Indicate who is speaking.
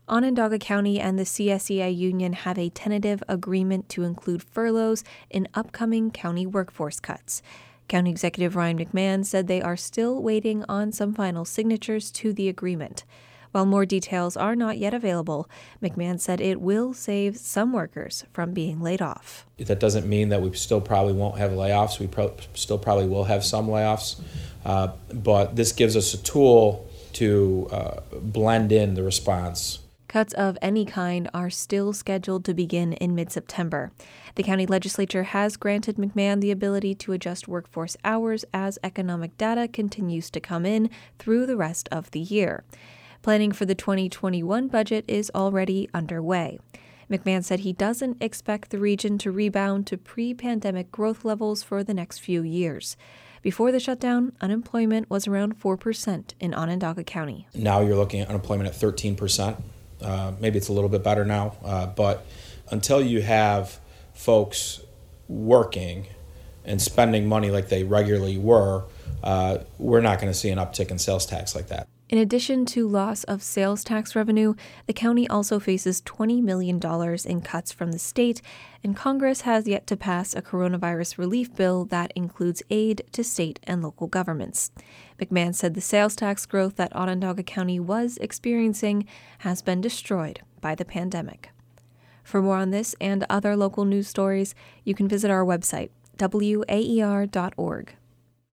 Speaker 1: Onondaga County and the CSEI union have a tentative agreement to include furloughs in upcoming county workforce cuts. County Executive Ryan McMahon said they are still waiting on some final signatures to the agreement. While more details are not yet available, McMahon said it will save some workers from being laid off.
Speaker 2: That doesn't mean that we still probably won't have layoffs. We still probably will have some layoffs, but this gives us a tool to blend in the response.
Speaker 1: Cuts of any kind are still scheduled to begin in mid-September. The county legislature has granted McMahon the ability to adjust workforce hours as economic data continues to come in through the rest of the year. Planning for the 2021 budget is already underway. McMahon said he doesn't expect the region to rebound to pre-pandemic growth levels for the next few years. Before the shutdown, unemployment was around 4% in Onondaga County.
Speaker 2: Now you're looking at unemployment at 13%. Maybe it's a little bit better now, but until you have folks working and spending money like they regularly were, we're not going to see an uptick in sales tax like that.
Speaker 1: In addition to loss of sales tax revenue, the county also faces $20 million in cuts from the state, and Congress has yet to pass a coronavirus relief bill that includes aid to state and local governments. McMahon said the sales tax growth that Onondaga County was experiencing has been destroyed by the pandemic. For more on this and other local news stories, you can visit our website, waer.org.